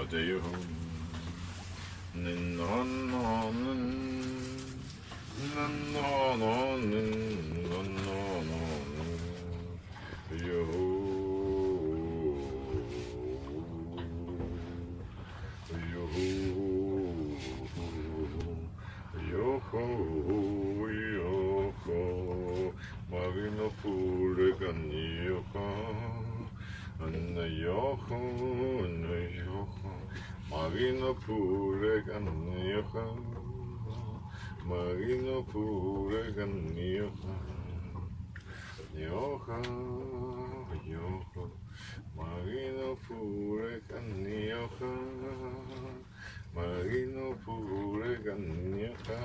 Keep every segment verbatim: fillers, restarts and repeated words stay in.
you. No, no, no, no, no, no, no, no, no, yo, yo, yo, yo, Marino pure ganioka, and the yoho, and the yoho. Marino pure ganioka, Marino pure ganioka, yoha, yoho, Marino pure ganioka, Marino pure ganioka,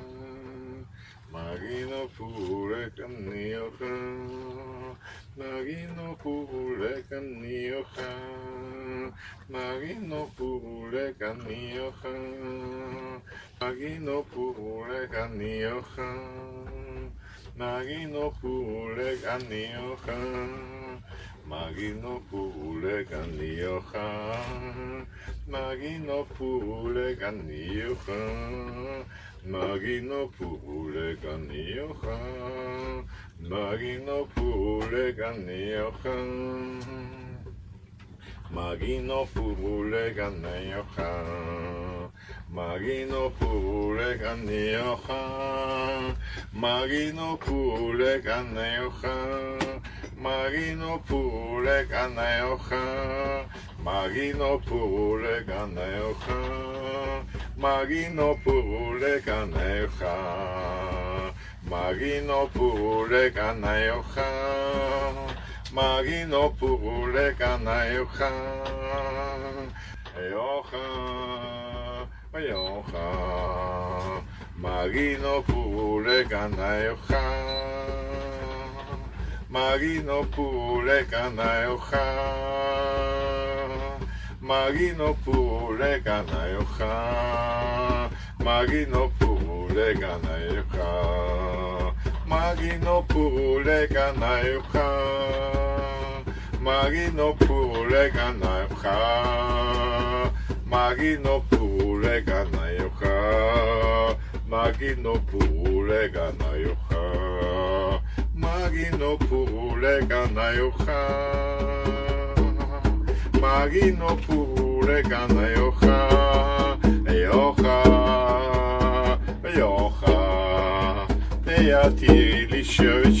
Marino pure ganioka, Marino pure ganioka. Marino pure ganioka, Marino pure ganioka, Marino pure ganioka, Marino pure ganioka, Marino pure ganioka, Marino pure ganioka, Marino pure ganioka. Marino pure ganioka, Marino pure ganioka, Marino pure ganioka, Marino pure ganioka, Marino pure ganioka, Marino pure ganioka, Marino pure ganioka. Marino pure ganioka, yoha, yoha, Marino pure ganioka, Marino pure ganioka, Marino pure ganioka, Marino pure ganioka, Marino pure ganioka. Marino pure ganioka, Marino pure ganioka, Marino pure ganioka, Marino pure ganioka, Marino pure ganioka, yoha, yoha, they are delicious.